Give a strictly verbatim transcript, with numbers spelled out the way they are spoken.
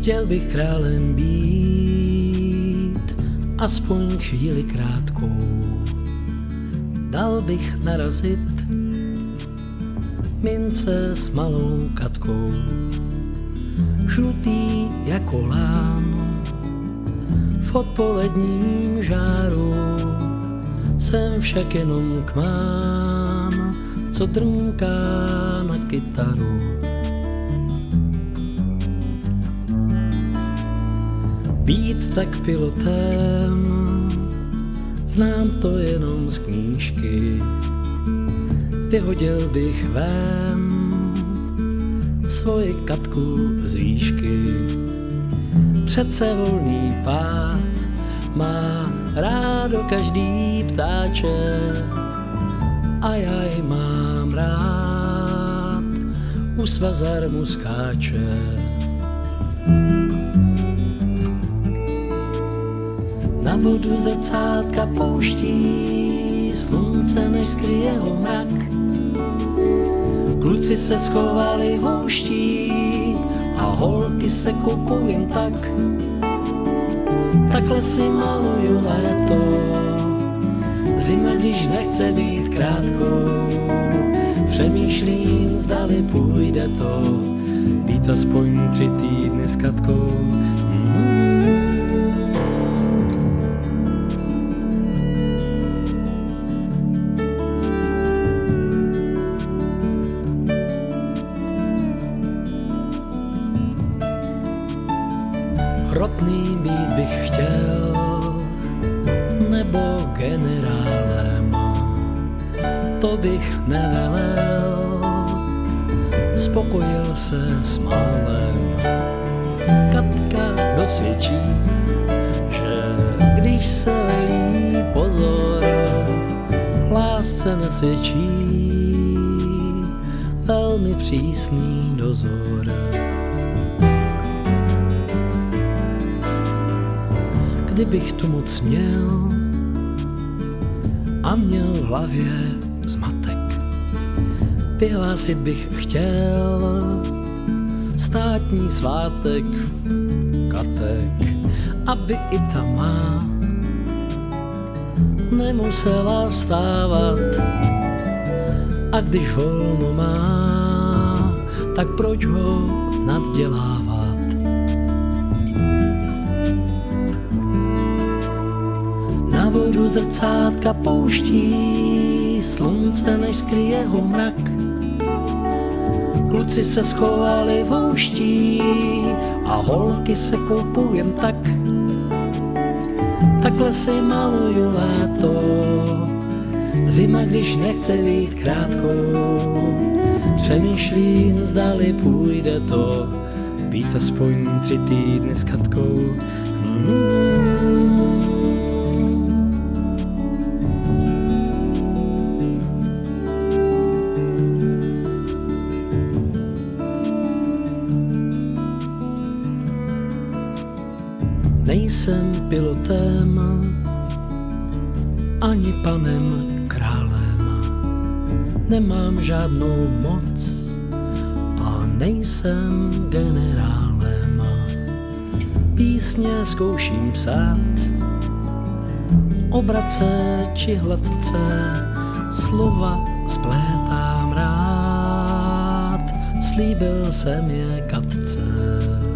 Chtěl bych králem být, aspoň chvíli krátkou. Dal bych narazit mince s malou Katkou. Žlutý jako lán, v odpoledním žáru, jsem však jenom kmán, co drnká na kytaru. Být tak pilotem, znám to jenom z knížky. Vyhodil bych ven svoji Katku z výšky. Přece volný pád má rádo každý ptáče a já ji mám rád, u svazarmu skáče. Na vodu zrcátka pouští slunce, než skryje ho mrak. Kluci se schovali houští a holky se kupou jen tak. Takhle si maluju léto, zima, když nechce být krátkou. Přemýšlím, zdali půjde to, být aspoň tři týdny s Katkou. Rotný být bych chtěl, nebo generálem, to bych nevelel, spokojil se s málem. Katka dosvědčí, že když se velí pozor, lásce nesvědčí velmi přísný dozor. Kdybych tu moc měl a měl v hlavě zmatek, vyhlásit bych chtěl státní svátek Katek, aby i ta má nemusela vstávat, a když volno má, tak proč ho naddělávat? Na vodu zrcátka pouští slunce, než skryje ho mrak. Kluci se schovali v houští a holky se koupou jen tak. Takhle si maluju léto, zima, když nechce být krátkou. Přemýšlím, zdali půjde to, být aspoň tři týdny s Katkou. Hmm. Nejsem pilotem, ani panem králem, nemám žádnou moc a nejsem generálem. Písně zkouším psát, obrace či hladce, slova splétám rád, slíbil jsem je Katce.